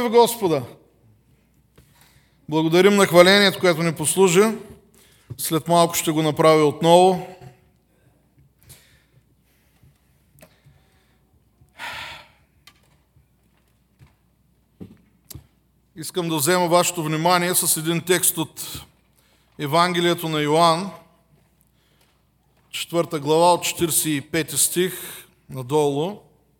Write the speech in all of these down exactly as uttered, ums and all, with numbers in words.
в Господа! Благодарим на хвалението, което ни послужи. След малко ще го направя отново. Искам да взема вашето внимание с един текст от Евангелието на Йоан, четвърта глава от четиридесет и пети стих надолу.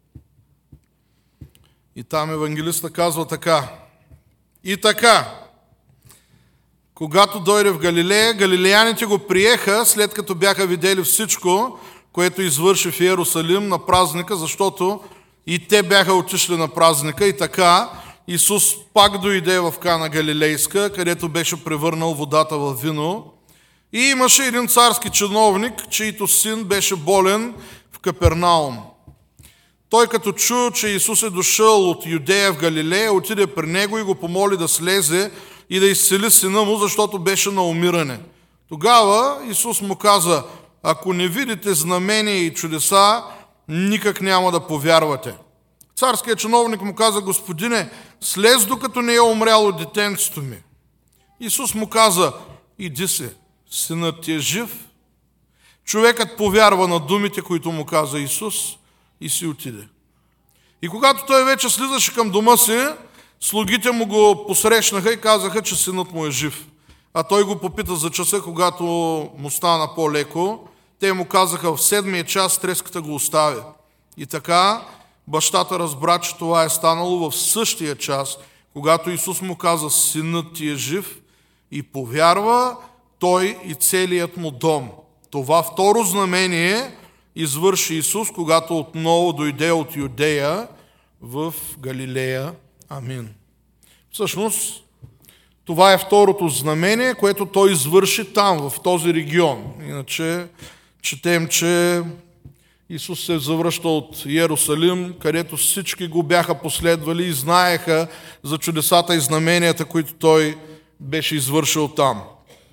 И там евангелиста казва така: и така, когато дойде в Галилея, галилеяните го приеха, след като бяха видели всичко, което извърши в Иерусалим на празника, защото и те бяха отишли на празника. И така, Исус пак дойде в Кана Галилейска, където беше превърнал водата в вино. И имаше един царски чиновник, чийто син беше болен в Капернаум. Той като чу, че Исус е дошъл от Юдея в Галилея, отиде при него и го помоли да слезе и да изцели сина му, защото беше на умиране. Тогава Исус му каза: ако не видите знамения и чудеса, никак няма да повярвате. Царският чиновник му каза: Господине, слез докато не е умряло детенцето ми. Исус му каза: иди си, синът ти е жив. Човекът повярва на думите, които му каза Исус, и си отиде. И когато той вече слизаше към дома си, слугите му го посрещнаха и казаха, че синът му е жив. А той го попита за часа, когато му стана по-леко. Те му казаха: в седмия час треската го остави. И така бащата разбра, че това е станало в същия час, когато Исус му каза: синът ти е жив, и повярва той и целият му дом. Това второ знамение извърши Исус, когато отново дойде от Юдея в Галилея. Амин. Всъщност, това е второто знамение, което той извърши там, в този регион. Иначе четем, че Исус се завръща от Иерусалим, където всички го бяха последвали и знаеха за чудесата и знаменията, които той беше извършил там.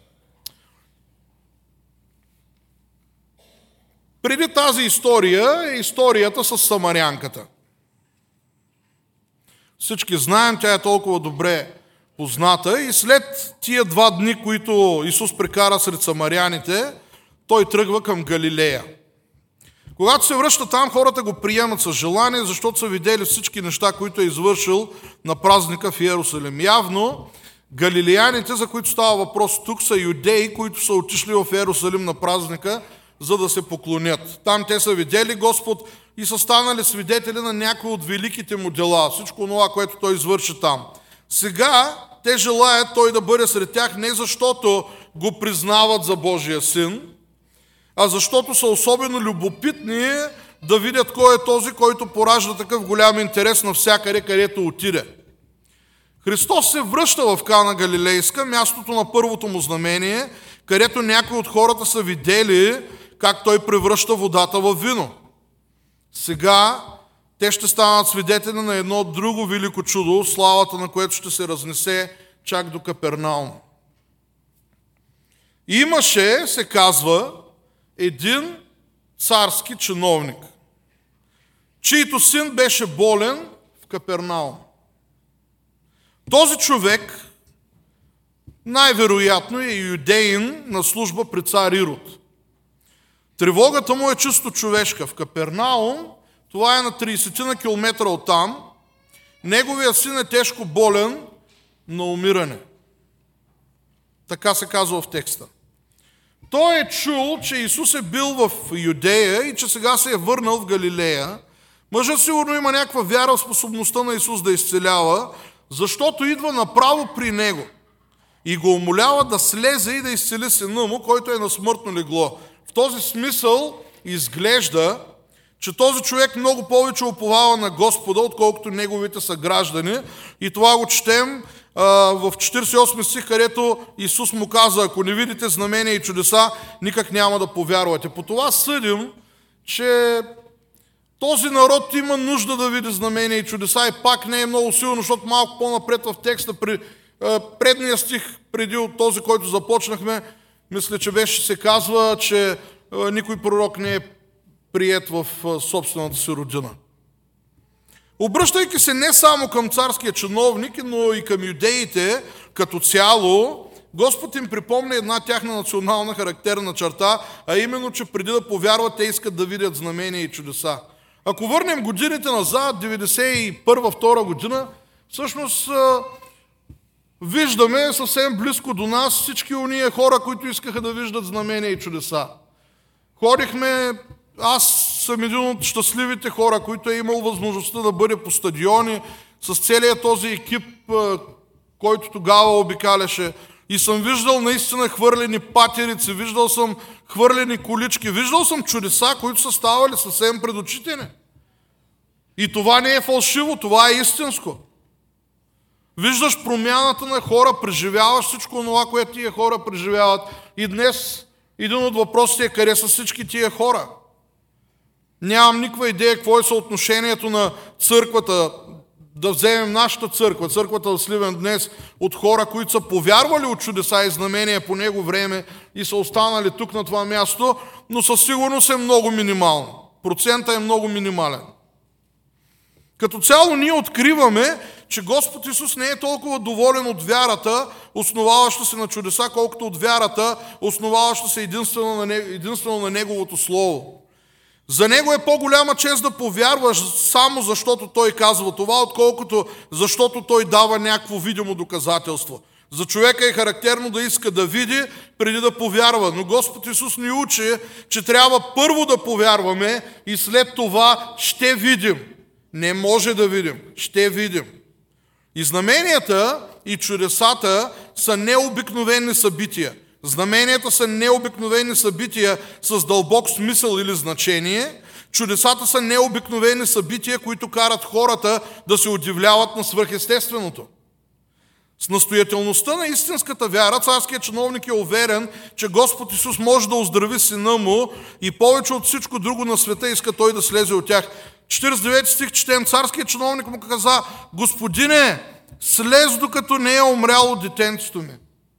Преди тази история е историята с самарянката. Всички знаем, тя е толкова добре позната, и след тия два дни, които Исус прекара сред самаряните, той тръгва към Галилея. Когато се връща там, хората го приемат с желание, защото са видели всички неща, които е извършил на празника в Иерусалим. Явно галилеяните, за които става въпрос тук, са юдеи, които са отишли в Иерусалим на празника, за да се поклонят. Там те са видели Господ и са станали свидетели на някои от великите му дела, всичко това, което той извърши там. Сега те желаят той да бъде сред тях не защото го признават за Божия син, а защото са особено любопитни да видят кой е този, който поражда такъв голям интерес навсякъде, където отиде. Христос се връща в Кана Галилейска, мястото на първото му знамение, където някои от хората са видели как той превръща водата в вино. Сега те ще станат свидетели на едно друго велико чудо, славата на което ще се разнесе чак до Капернаум. Имаше, се казва, един царски чиновник, чийто син беше болен в Капернаум. Този човек най-вероятно е юдеин на служба при цар Ирод. Тревогата му е чисто човешка. В Капернаум, това е на трийсет на километра оттам, неговият син е тежко болен на умиране. Така се казва в текста. Той е чул, че Исус е бил в Юдея и че сега се е върнал в Галилея. Мъжът сигурно има някаква вяра в способността на Исус да изцелява, защото идва направо при него и го умолява да слезе и да изцели сина му, който е на смъртно легло. В този смисъл изглежда, че този човек много повече уповава на Господа, отколкото неговите съграждани. И това го четем а, в четиридесет и осми стих, където Исус му каза: ако не видите знамения и чудеса, никак няма да повярвате. По това съдим, че този народ има нужда да види знамения и чудеса, и пак не е много силно, защото малко по-напред в текста, при а, предния стих, преди от този, който започнахме, мисля, че беше се казва, че а, никой пророк не е приет в собствената си родина. обръщайки се не само към царския чиновник, но и към юдеите като цяло, Господ им припомня една тяхна национална характерна черта, а именно, че преди да повярват, те искат да видят знамения и чудеса. Ако върнем годините назад, деветдесет и първа втора година, всъщност виждаме съвсем близко до нас всички уния хора, които искаха да виждат знамения и чудеса. Ходихме, аз съм един от щастливите хора, които е имал възможността да бъде по стадиони с целият този екип, който тогава обикаляше. И съм виждал наистина хвърлени патерици, виждал съм хвърлени колички, виждал съм чудеса, които са ставали съвсем пред очите ни. И това не е фалшиво, това е истинско. Виждаш промяната на хора, преживяваш всичко това, което тия хора преживяват. И днес един от въпросите е къде са всички тия хора. Нямам никаква идея какво е съотношението на църквата, да вземем нашата църква, църквата в Сливен днес, от хора, които са повярвали от чудеса и знамения по него време и са останали тук на това място, но със сигурност е много минимално. Процентът е много минимален. Като цяло ние откриваме, че Господ Исус не е толкова доволен от вярата, основаваща се на чудеса, колкото от вярата, основаваща се единствено на, него, единствено на Неговото Слово. За Него е по-голяма чест да повярваш само защото Той казва това, отколкото защото Той дава някакво видимо доказателство. За човека е характерно да иска да види, преди да повярва. Но Господ Исус ни учи, че трябва първо да повярваме и след това ще видим. Не може да видим, ще видим. И знаменията и чудесата са необикновени събития. Знаменията са необикновени събития с дълбок смисъл или значение. Чудесата са необикновени събития, които карат хората да се удивляват на свръхестественото. С настоятелността на истинската вяра, царският чиновник е уверен, че Господ Исус може да оздрави сина му и повече от всичко друго на света иска той да слезе от тях. четиридесет и девети стих четем, царският чиновник му каза: Господине, слез докато не е умряло детенцето ми.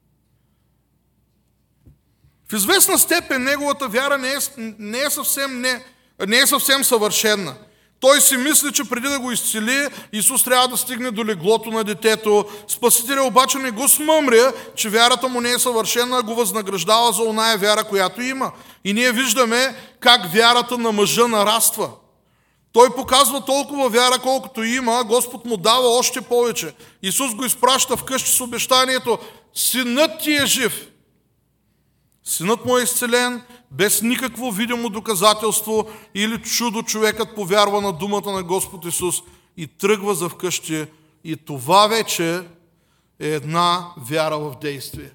В известна степен неговата вяра не е, не е, съвсем, не, не е съвсем съвършена. Той си мисли, че преди да го изцели, Исус трябва да стигне до леглото на детето. Спасителя обаче не го смъмря, че вярата му не е съвършена, а го възнаграждава за оная вяра, която има. И ние виждаме как вярата на мъжа нараства. Той показва толкова вяра, колкото има, Господ му дава още повече. Исус го изпраща вкъщи с обещанието: синът ти е жив. Синът му е изцелен, без никакво видимо доказателство или чудо човекът повярва на думата на Господ Исус и тръгва за вкъщи. И това вече е една вяра в действие.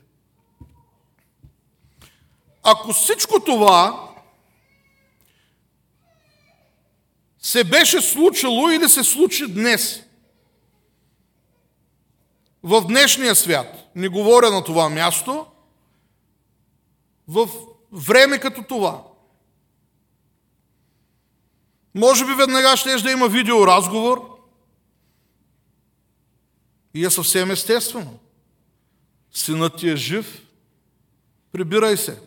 Ако всичко това се беше случило или се случи днес, в днешния свят, не говоря на това място, в време като това, може би веднага ще да има видеоразговор и е съвсем естествено. Синът ти е жив, прибирай се.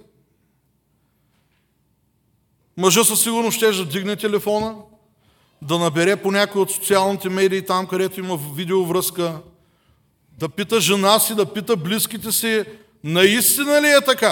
Мъжът със сигурност ще да дигне телефона, да набере по някой от социалните медии, там където има видеовръзка, да пита жена си, да пита близките си: наистина ли е така?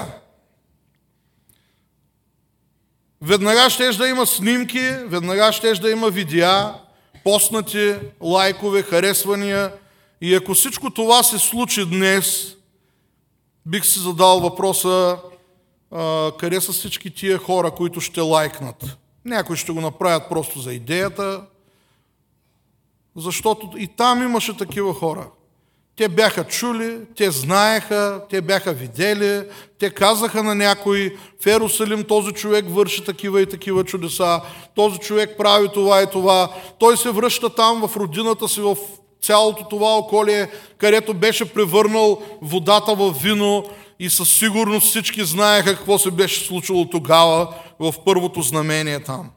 Веднага ще да има снимки, веднага ще да има видеа, постнати, лайкове, харесвания. И ако всичко това се случи днес, бих си задал въпроса: а, къде са всички тия хора, които ще лайкнат? Някои ще го направят просто за идеята, защото и там имаше такива хора. Те бяха чули, те знаеха, те бяха видели, те казаха на някой: в Йерусалим този човек върши такива и такива чудеса, този човек прави това и това, той се връща там в родината си, в цялото това околие, където беше превърнал водата в вино, и със сигурност всички знаеха какво се беше случило тогава в първото знамение там.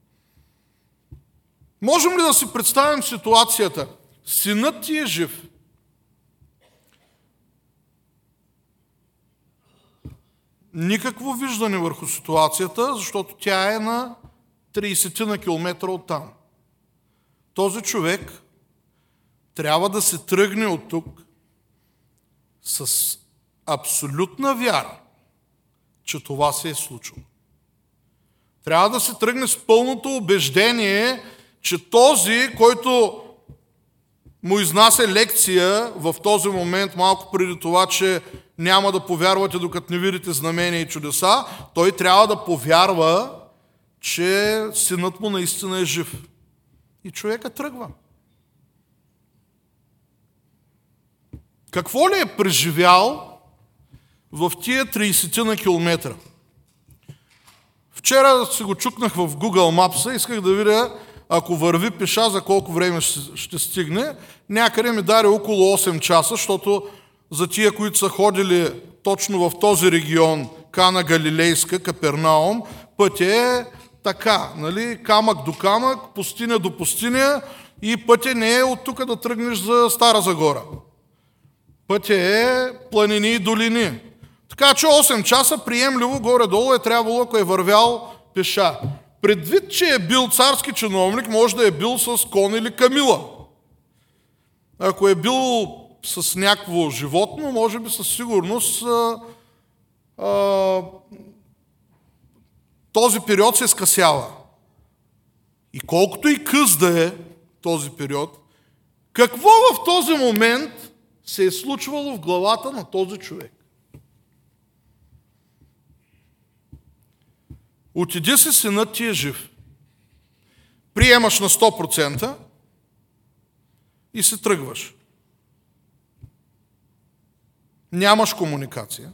Можем ли да си представим ситуацията? Синът ти е жив. Никакво виждане върху ситуацията, защото тя е на трийсет на километра от там. този човек трябва да се тръгне от тук с абсолютна вяра, че това се е случило. Трябва да се тръгне с пълното убеждение, че този, който му изнася лекция в този момент, малко преди това, че няма да повярвате, докато не видите знамения и чудеса, той трябва да повярва, че синът му наистина е жив. И човека тръгва. Какво ли е преживял в тия трийсет на километра? Вчера си го чукнах в Google Maps, исках да видя, ако върви пеша, за колко време ще, ще стигне. Някъде ми даде около осем часа, защото за тия, които са ходили точно в този регион, Кана Галилейска, Капернаум, пътя е така, нали, камък до камък, пустиня до пустиня и пътя не е от тук да тръгнеш за Стара Загора. Пътя е планини и долини. Така че осем часа приемливо горе-долу е трябвало, ако е вървял пеша. Предвид, че е бил царски чиновник, може да е бил с кон или камила. Ако е бил с някакво животно, може би със сигурност а, а, този период се скъсява. И колкото и къс да е този период, какво в този момент се е случвало в главата на този човек? Отиди си, синът ти е жив. Приемаш на сто процента и се тръгваш. Нямаш комуникация.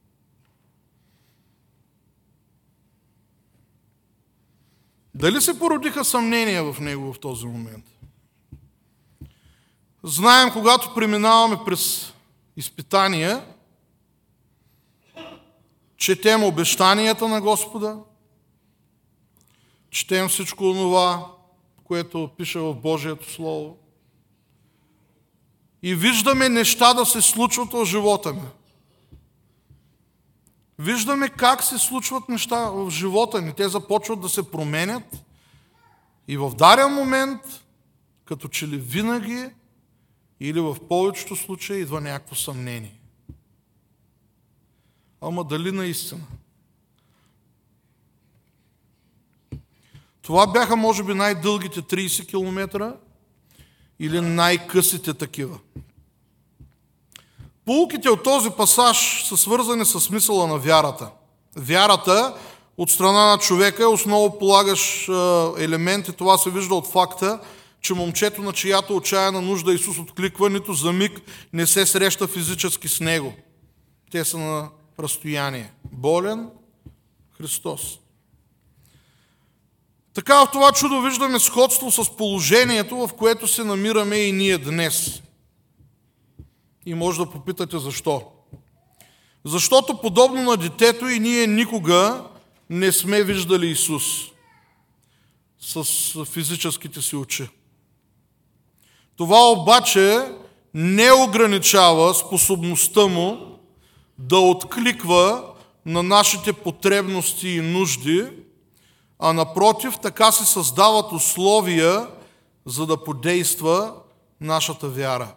Дали се породиха съмнения в него в този момент? Знаем, когато преминаваме през изпитания, четем обещанията на Господа, четем всичко онова, което пише в Божието Слово и виждаме неща да се случват в живота ми. Виждаме как се случват неща в живота ни. Те започват да се променят и в даден момент, като че ли винаги или в повечето случаи идва някакво съмнение. Ама дали наистина? Това бяха, може би, най-дългите трийсет километра или най-късите такива. Поуките от този пасаж са свързани с смисъла на вярата. Вярата от страна на човека е основополагащ елемент и това се вижда от факта, че момчето, на чиято отчаяна нужда Исус откликва, нито за миг не се среща физически с него. Те са на разстояние. Болен Христос. Така в това чудо виждаме сходство с положението, в което се намираме и ние днес. И може да попитате защо. Защото подобно на детето и ние никога не сме виждали Исус с физическите си очи. Това обаче не ограничава способността му да откликва на нашите потребности и нужди, а напротив, така се създават условия, за да подейства нашата вяра.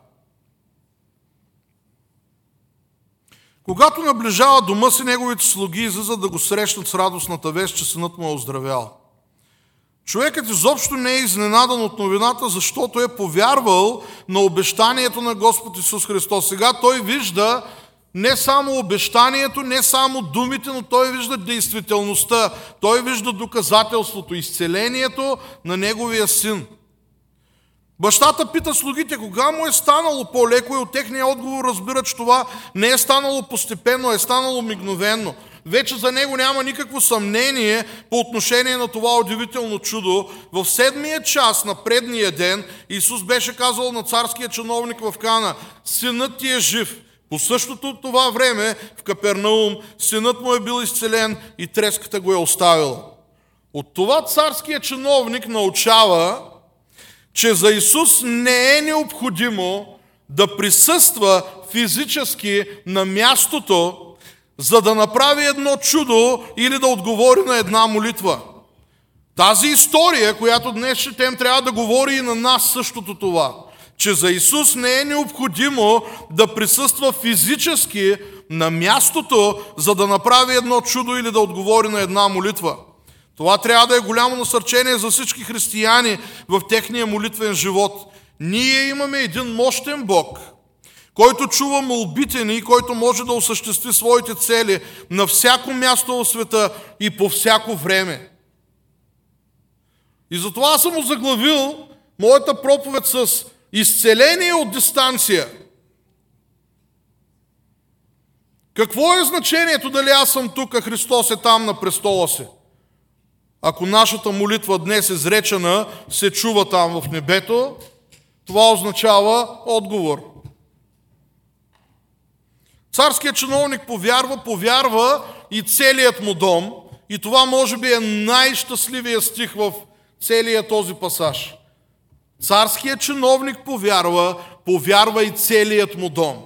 Когато наближава дома си, неговите слуги излизат да го срещнат с радостната вест, че синът му е оздравял. Човекът изобщо не е изненадан от новината, защото е повярвал на обещанието на Господ Исус Христос. Сега той вижда не само обещанието, не само думите, но той вижда действителността. Той вижда доказателството, изцелението на неговия син. Бащата пита слугите, кога му е станало по-леко и от техния отговор разбира, че това не е станало постепенно, е станало мигновенно. Вече за него няма никакво съмнение по отношение на това удивително чудо. В седмия час на предния ден Исус беше казал на царския чиновник в Кана: синът ти е жив. По същото това време в Капернаум синът му е бил изцелен и треската го е оставила. От това царският чиновник научава, че за Исус не е необходимо да присъства физически на мястото, за да направи едно чудо или да отговори на една молитва. Тази история, която днес четем, трябва да говори и на нас същото това, че за Исус не е необходимо да присъства физически на мястото, за да направи едно чудо или да отговори на една молитва. Това трябва да е голямо насърчение за всички християни в техния молитвен живот. Ние имаме един мощен Бог, който чува молбите ни и който може да осъществи своите цели на всяко място в света и по всяко време. И затова аз съм озаглавил моята проповед с изцеление от дистанция. Какво е значението дали аз съм тук, а Христос е там на престола си? Ако нашата молитва днес изречена се чува там в небето, това означава отговор. Царският чиновник повярва, повярва и целият му дом. И това може би е най-щастливия стих в целия този пасаж. Царският чиновник повярва, повярва и целият му дом.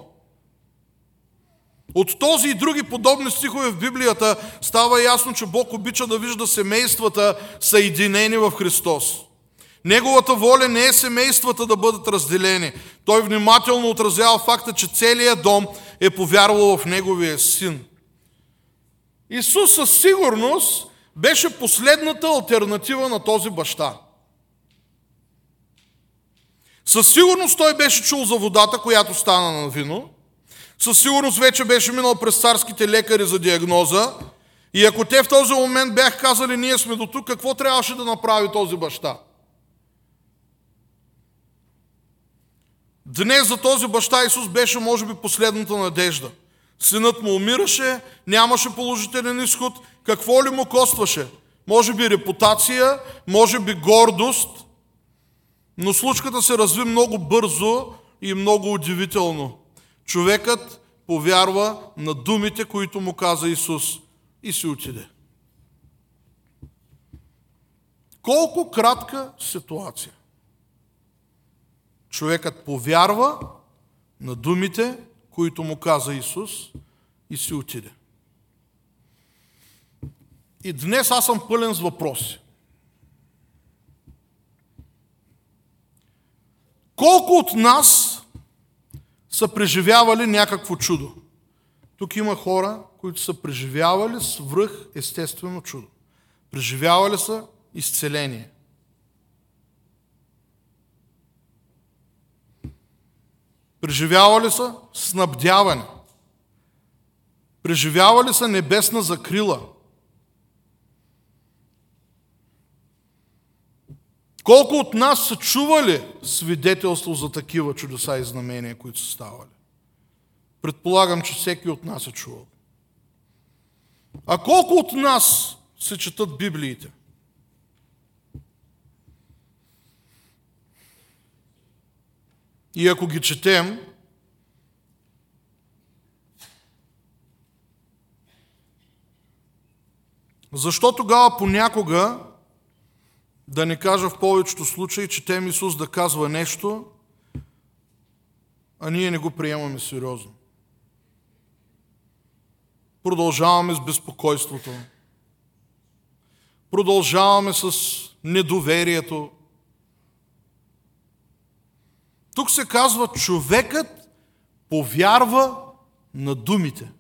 От този и други подобни стихове в Библията става ясно, че Бог обича да вижда семействата съединени в Христос. Неговата воля не е семействата да бъдат разделени. Той внимателно отразява факта, че целият дом е повярвал в Неговия Син. Исус със сигурност беше последната алтернатива на този баща. Със сигурност той беше чул за водата, която стана на вино. Със сигурност вече беше минал през царските лекари за диагноза. И ако те в този момент бяха казали, ние сме до тук, какво трябваше да направи този баща? Днес за този баща Исус беше, може би, последната надежда. Синът му умираше, нямаше положителен изход. Какво ли му костваше? Може би репутация, може би гордост. Но случката се разви много бързо и много удивително. Човекът повярва на думите, които му каза Исус, и си отиде. Колко кратка ситуация. Човекът повярва на думите, които му каза Исус, и си отиде. И днес аз съм пълен с въпроси. Колко от нас са преживявали някакво чудо? Тук има хора, които са преживявали свръх естествено чудо. Преживявали са изцеление. Преживявали са снабдяване. Преживявали са небесна закрила. Колко от нас са чували свидетелство за такива чудеса и знамения, които са ставали? Предполагам, че всеки от нас е чувал. А колко от нас се четат Библиите? И ако ги четем, защо тогава понякога, да не кажа в повечето случаи, четем Исус да казва нещо, а ние не го приемаме сериозно? Продължаваме с безпокойството. Продължаваме с недоверието. Тук се казва, човекът повярва на думите,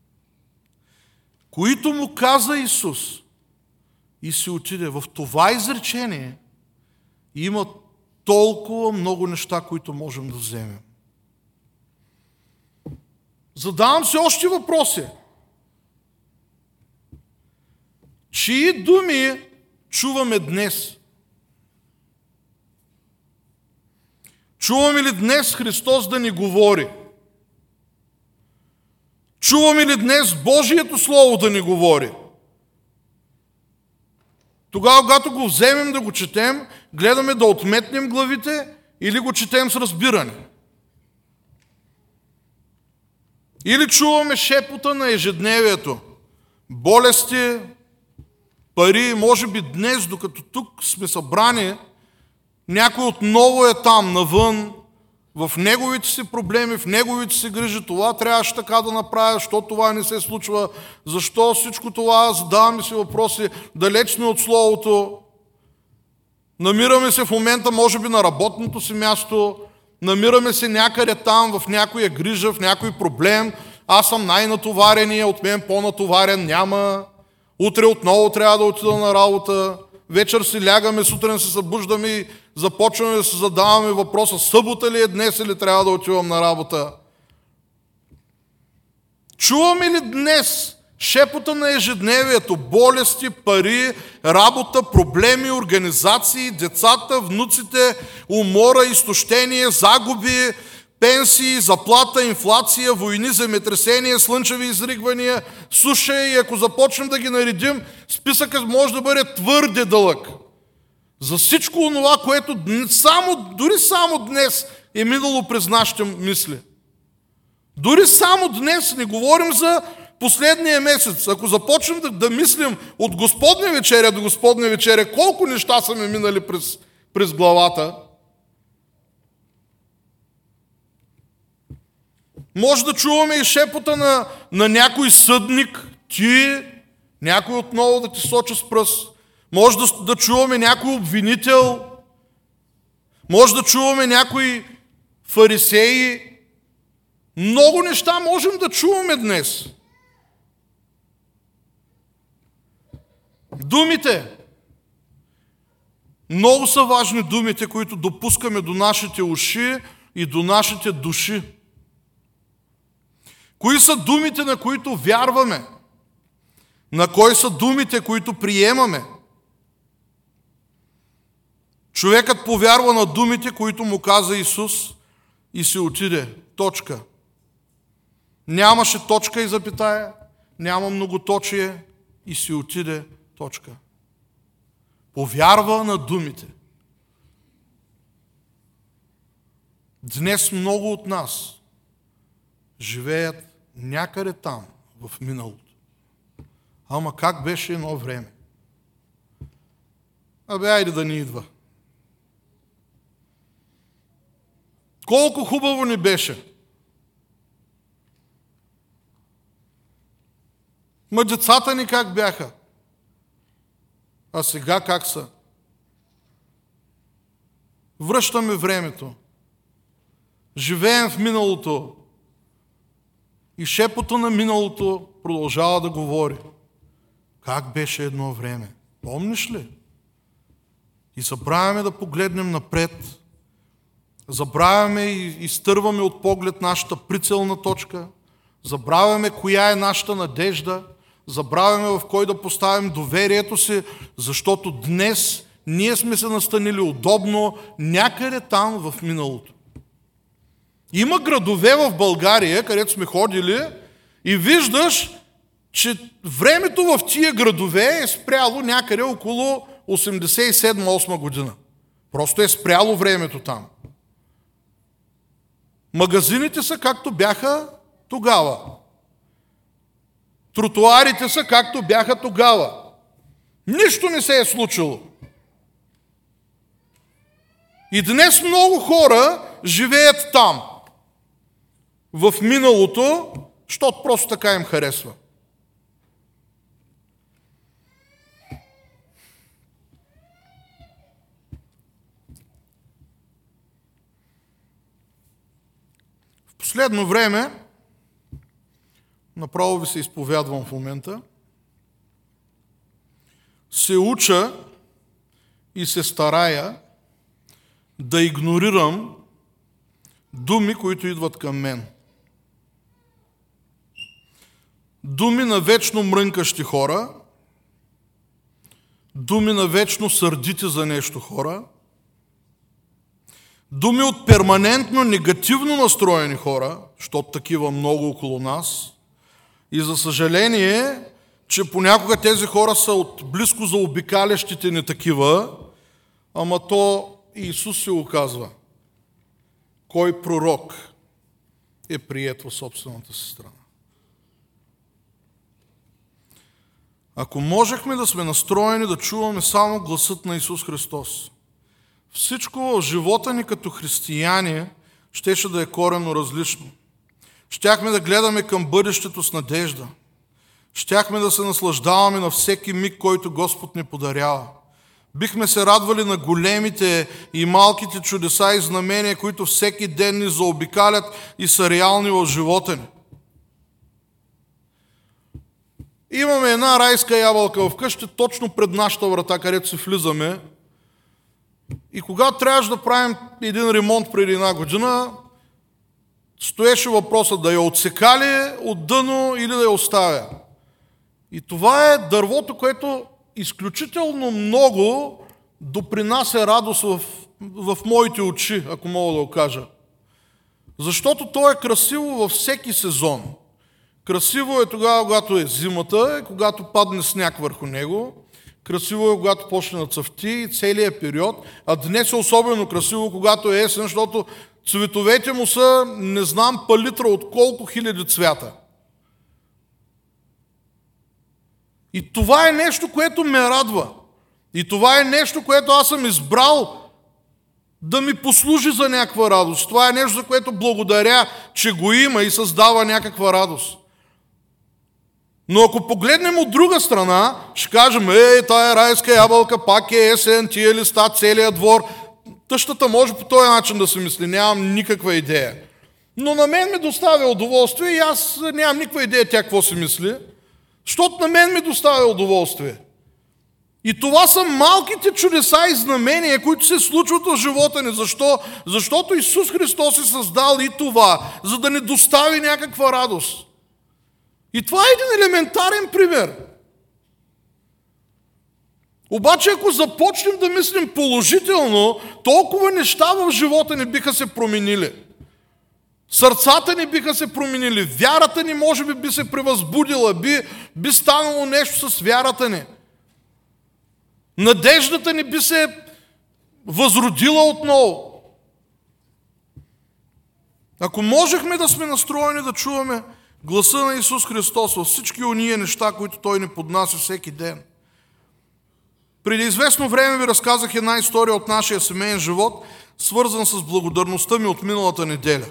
които му каза Исус, и се отиде. В това изречение има толкова много неща, които можем да вземем. Задавам се още въпроси. Чии думи чуваме днес? Чуваме ли днес Христос да ни говори? Чуваме ли днес Божието Слово да ни говори? Тогава, когато го вземем да го четем, гледаме да отметнем главите или го четем с разбиране. Или чуваме шепота на ежедневието. Болести, пари, може би днес, докато тук сме събрани, някой отново е там, навън, в неговите си проблеми, в неговите си грижи. Това трябваше така да направя, защо това не се случва, защо всичко това, задаваме си въпроси, далеч сме от Словото. намираме се в момента, може би, на работното си място, намираме се някъде там, в някоя грижа, в някой проблем. Аз съм най-натоварения, от мен по-натоварен няма. Утре отново трябва да отида на работа. Вечер си лягаме, сутрин се събуждаме и започваме да се задаваме въпроса: събота ли е днес или трябва да отивам на работа? Чуваме ли днес шепота на ежедневието, болести, пари, работа, проблеми, организации, децата, внуците, умора, изтощение, загуби, пенсии, заплата, инфлация, войни, земетресения, слънчеви изригвания, суша, и ако започнем да ги наредим, списъкът може да бъде твърде дълъг. За всичко онова, което само, дори само днес е минало през нашите мисли. Дори само днес, не говорим за последния месец. Ако започнем да, да мислим от Господня вечеря до Господня вечеря, колко неща са ми минали през, през главата, може да чуваме и шепота на, на някой съдник, ти, някой отново да ти сочи с пръст. Може да, да чуваме някой обвинител, може да чуваме някои фарисеи. Много неща можем да чуваме днес. Думите. Много са важни думите, които допускаме до нашите уши и до нашите души. Кои са думите, на които вярваме? На кои са думите, които приемаме? Човекът повярва на думите, които му каза Исус, и си отиде. Точка. Нямаше точка и запитая, няма многоточие, и си отиде. Точка. Повярва на думите. Днес много от нас живеят някъде там, в миналото. Ама как беше едно време? Абе, айде да ни идва. Колко хубаво ни беше. Ма децата ни как бяха? А сега как са? Връщаме времето. Живеем в миналото. И шепота на миналото продължава да говори. Как беше едно време? Помниш ли? И забравяме да погледнем напред. Забравяме и изтърваме от поглед нашата прицелна точка. Забравяме коя е нашата надежда. Забравяме в кой да поставим доверието си, защото днес ние сме се настанили удобно някъде там в миналото. Има градове в България, където сме ходили, и виждаш, че времето в тия градове е спряло някъде около осемдесет и седма осма година. Просто е спряло времето там. Магазините са както бяха тогава. Тротоарите са както бяха тогава. Нищо не се е случило. И днес много хора живеят там. В миналото, защото просто така им харесва. В последно време, направо ви се изповядвам в момента, се уча и се старая да игнорирам думи, които идват към мен. Думи на вечно мрънкащи хора, думи на вечно сърдити за нещо хора, думи от перманентно негативно настроени хора, защото такива много около нас, и за съжаление, че понякога тези хора са от близко заобикалящите ни такива, ама то Исус се оказва. Кой пророк е приет в собствената си страна? Ако можехме да сме настроени да чуваме само гласът на Исус Христос, всичко в живота ни като християни щеше да е коренно различно. Щяхме да гледаме към бъдещето с надежда. Щяхме да се наслаждаваме на всеки миг, който Господ ни подарява. Бихме се радвали на големите и малките чудеса и знамения, които всеки ден ни заобикалят и са реални в живота ни. Имаме една райска ябълка вкъщи, точно пред нашата врата, където си влизаме. И когато трябваше да правим един ремонт преди една година, стоеше въпросът да я отсека ли от дъно или да я оставя. И това е дървото, което изключително много допринася радост в, в моите очи, ако мога да го кажа. Защото то е красиво във всеки сезон. Красиво е тогава, когато е зимата, когато падне сняг върху него. Красиво е, когато почне да цъфти целият период. А днес е особено красиво, когато е есен, защото цветовете му са, не знам, палитра от колко хиляди цвята. И това е нещо, което ме радва. И това е нещо, което аз съм избрал да ми послужи за някаква радост. Това е нещо, за което благодаря, че го има и създава някаква радост. Но ако погледнем от друга страна, ще кажем, ей, тая райска ябълка, пак е есен, тия листа, целият двор. Тъщата може по този начин да се мисли, нямам никаква идея. Но на мен ми доставя удоволствие и аз нямам никаква идея тя какво си мисли, защото на мен ми доставя удоволствие. И това са малките чудеса и знамения, които се случват в живота ни. Защо? Защото Исус Христос е създал и това, за да ни достави някаква радост. И това е един елементарен пример. Обаче, ако започнем да мислим положително, толкова неща в живота ни биха се променили. Сърцата ни биха се променили, вярата ни може би би се превъзбудила, би, би станало нещо с вярата ни. Надеждата ни би се възродила отново. Ако можехме да сме настроени да чуваме гласа на Исус Христос във всички ония неща, които Той ни поднася всеки ден. Преди известно време ви разказах една история от нашия семейен живот, свързан с благодарността ми от миналата неделя.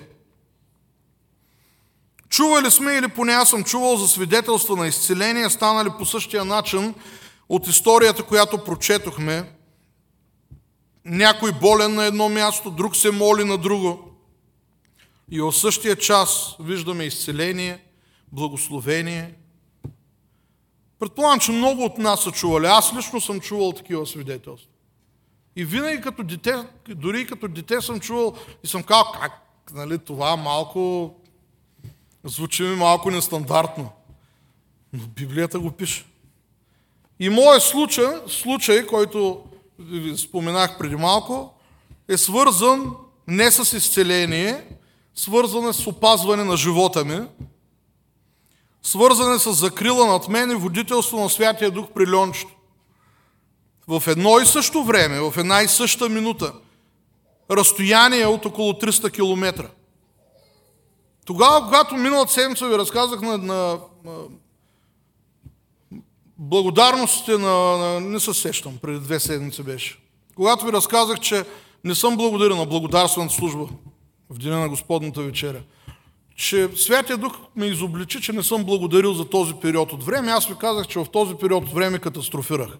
Чували сме, или поне аз съм чувал за свидетелства на изцеление, станали по същия начин от историята, която прочетохме. Някой болен на едно място, друг се моли на друго. И в същия час виждаме изцеление, благословение. Предполагам, че много от нас са чували. Аз лично съм чувал такива свидетелства. И винаги като дете, дори като дете съм чувал и съм казал, как, нали, това малко звучи ми малко нестандартно. Но Библията го пише. И моят случай, случай, който ви споменах преди малко, е свързан не с изцеление, свързан е с опазване на живота ми, свързан е с закрила над мен и водителство на Святия Дух при Льончето. В едно и също време, в една и съща минута, разстояние от около триста километра. Тогава, когато миналата седмица ви разказах на, на, на благодарностите на, на... Не се сещам, преди две седмици беше. Когато ви разказах, че не съм благодарен на благодарствената служба в деня на Господната вечеря, че Святия Дух ме изобличи, че не съм благодарил за този период от време, аз ви казах, че в този период от време катастрофирах.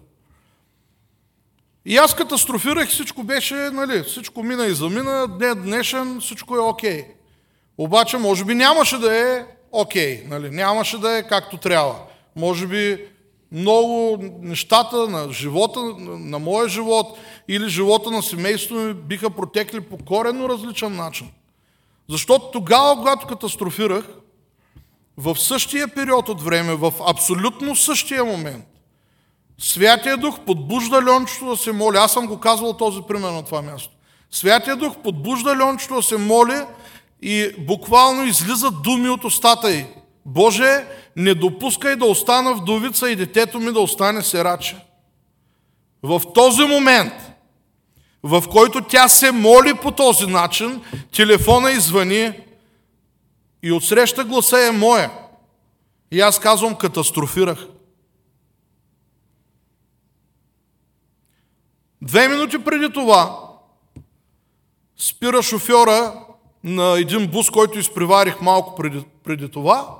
И аз катастрофирах, всичко беше, нали, всичко мина и замина, днес днешен, всичко е окей. Обаче, може би нямаше да е окей, нали, нямаше да е както трябва. Може би много нещата на живота, на моя живот или живота на семейството ми биха протекли по коренно различен начин. Защото тогава, когато катастрофирах, в същия период от време, в абсолютно същия момент, Святия Дух подбужда Льончето да се моли. Аз съм го казвал този пример на това място. Святия Дух подбужда Льончето да се моли и буквално излизат думи от устата й. Боже, не допускай да остана вдовица и детето ми да остане сираче. В този момент, в който тя се моли по този начин, телефона извъни и отсреща гласа е моя. И аз казвам, катастрофирах. Две минути преди това спира шофьора на един бус, който изпреварих малко преди, преди това.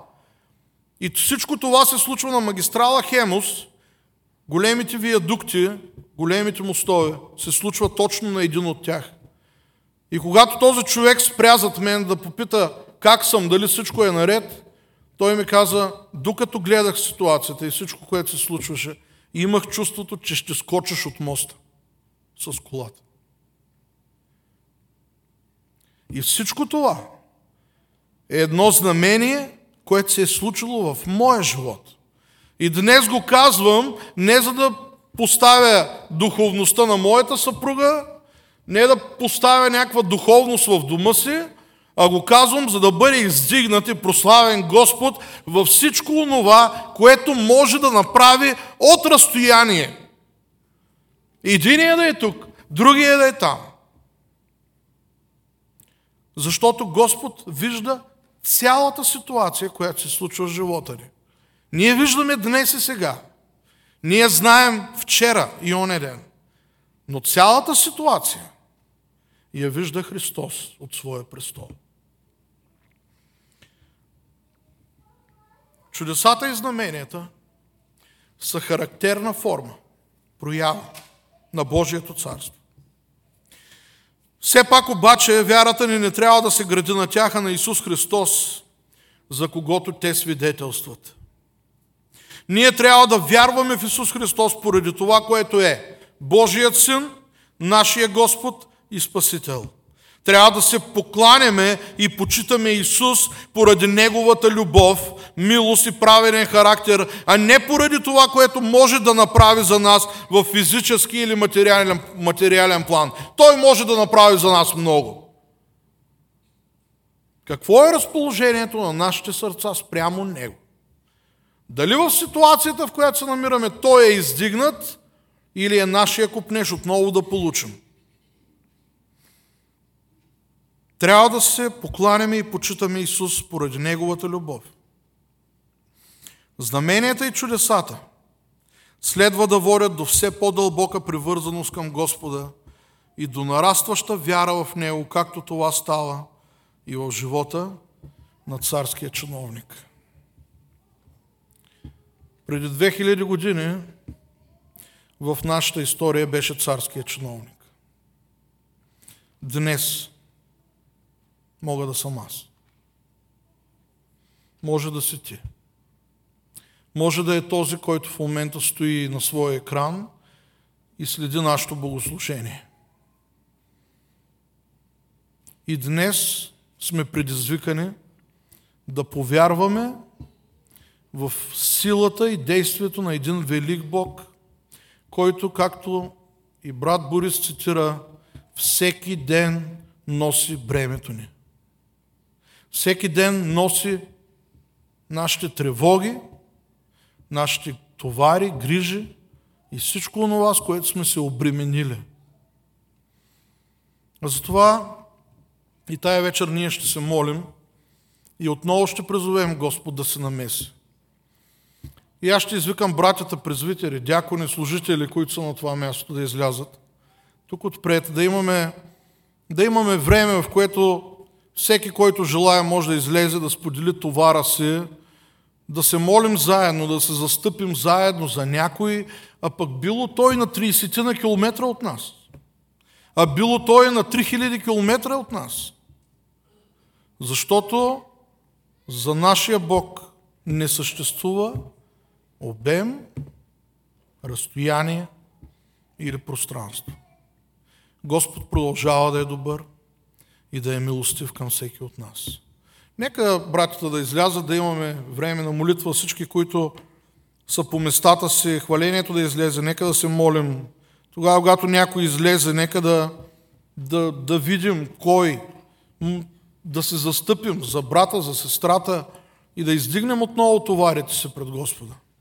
И всичко това се случва на магистрала Хемус, големите виадукти, големите мостове, се случва точно на един от тях. И когато този човек спря зад мен да попита как съм, дали всичко е наред, той ми каза, докато гледах ситуацията и всичко, което се случваше, имах чувството, че ще скочиш от моста с колата. И всичко това е едно знамение, което се е случило в моя живот. И днес го казвам не за да поставя духовността на моята съпруга, не да поставя някаква духовност в дома си, а го казвам, за да бъде издигнат и прославен Господ във всичко онова, което може да направи от разстояние. Единият да е тук, другият да е там. Защото Господ вижда цялата ситуация, която се случва в живота ни. Ние виждаме днес и сега. Ние знаем вчера и оня ден. Но цялата ситуация я вижда Христос от своя престол. Чудесата и знаменията са характерна форма, проява на Божието царство. Все пак обаче вярата ни не трябва да се гради на тях, а на Исус Христос, за когото те свидетелстват. Ние трябва да вярваме в Исус Христос поради това, което е Божият Син, нашия Господ и Спасител. Трябва да се покланяме и почитаме Исус поради Неговата любов, милост и праведен характер, а не поради това, което може да направи за нас в физически или материален, материален план. Той може да направи за нас много. Какво е разположението на нашите сърца спрямо Него? Дали в ситуацията, в която се намираме, Той е издигнат или е нашия копнеж отново да получим? Трябва да се покланяме и почитаме Исус поради Неговата любов. Знаменията и чудесата следва да водят до все по-дълбока привързаност към Господа и до нарастваща вяра в Него, както това става и в живота на царския чиновник. Преди две хиляди години в нашата история беше царския чиновник. Днес мога да съм аз. Може да си ти. Може да е този, който в момента стои на своя екран и следи нашето богослужение. И днес сме предизвикани да повярваме в силата и действието на един велик Бог, който, както и брат Борис цитира, всеки ден носи бремето ни. Всеки ден носи нашите тревоги, нашите товари, грижи и всичко онова, с което сме се обременили. Затова и тая вечер ние ще се молим и отново ще призовем Господ да се намеси. И аз ще извикам братята, презвитери, дякони, служители, които са на това място, да излязат тук отпред, да имаме, да имаме време, в което всеки, който желая, може да излезе, да сподели товара си, да се молим заедно, да се застъпим заедно за някой, а пък било той на трийсет на километра от нас, а било той на три хиляди километра от нас. Защото за нашия Бог не съществува обем, разстояние или пространство. Господ продължава да е добър и да е милостив към всеки от нас. Нека братята да излязат, да имаме време на молитва, всички, които са по местата си, хвалението да излезе, нека да се молим. Тогава, когато някой излезе, нека да, да, да видим кой, да се застъпим за брата, за сестрата и да издигнем отново товарите си пред Господа.